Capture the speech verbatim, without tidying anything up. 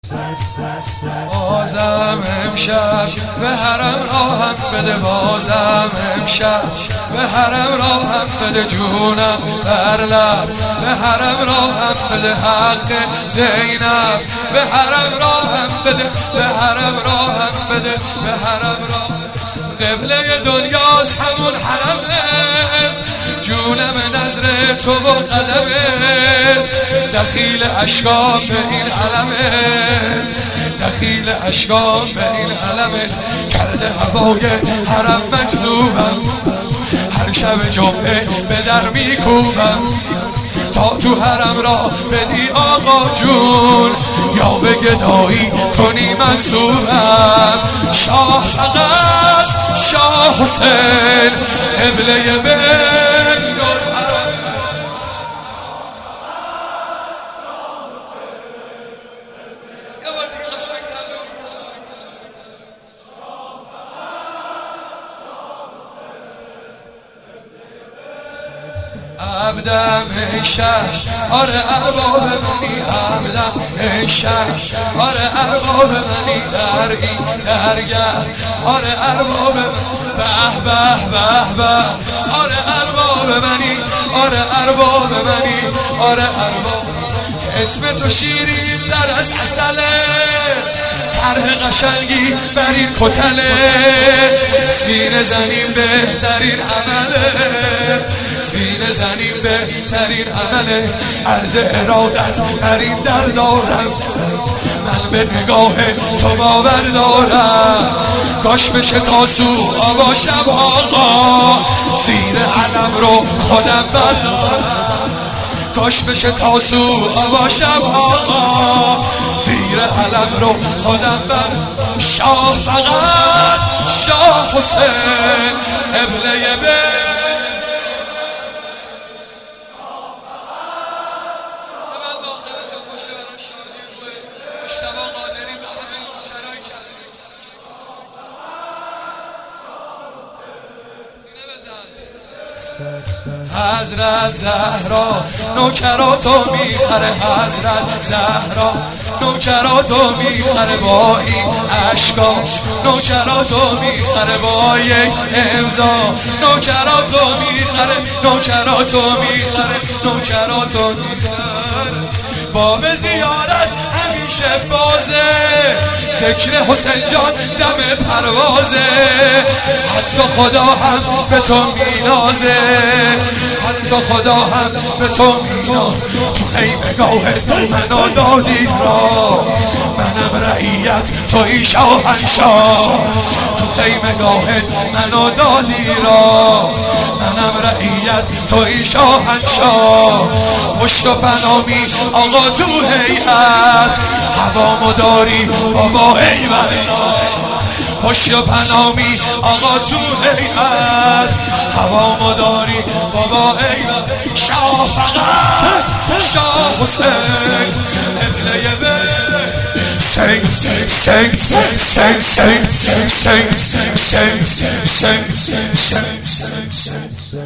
بازم امشب به حرم راهم بده، بازم امشب به حرم راهم بده، جونم بر لب به حرم راهم بده، حق زینب به حرم راهم بده، به حرم راهم بده، به حرم راهم. قبله دنیاست همون حرمه، جونم نظر تو و قدمه، دخیل اشکام به این علمه، دخیل اشکام به این علمه، کرده هوای حرم مجذوبم، هر شب جمعه به در میکوبم، تا تو حرم را بدی آقا جون، یا به گدایی کنی منصورم. شاه فقط شاه حسین قبله بین عبدم ای شهر، آره ارباب منی، عبدم ای شهر، آره ارباب منی، در این درگه، آره ارباب منی، به به به به، آره ارباب منی، آره ارباب منی، آره ارباب. اسم تو شیرین زر از عسله، طرح قشنگی بر این کتله، سینه زنیم بهترین عمله، سینه زنیم بهترین عمله، عرض ارادت بر این در دارم، من به نگاه تو باور دارم، کاش بشه تاسو باشم آقا، زیر علم رو خودم بردارم، کاش بشه تاسو باشم آقا، زیر علم رو خودم بر. شاه فقط شاه حسین قبله به حضرت زهرا نوکراتو میخره، حضرت زهرا نوکراتو میخره، با این اشکا نوکراتو میخره، با یک امضا نوکراتو میخره، نوکراتو میخره، نوکراتو میخره. باب زیارت همیشه بازه، ذکر حسین جان دم پروازه، حتی خدا هم به تو مینازه، حتی خدا هم به تو مینازه. تو خیمگاهت منو دادی را، منم رعیت توی شاهنشاه، تو خیمگاهت منو دادی را، منم رعیت توی شاهنشاه، پشت و پنامی آقا تو هیئت، هوامو داری بابا ای ولا، پشت و پنامی آقا تو هیئت، هوامو داری بابا ای ولا. شاه فقط شاه حسین قبله به سنگ سنگ سنگ سنگ سنگ سنگ سنگ سنگ سنگ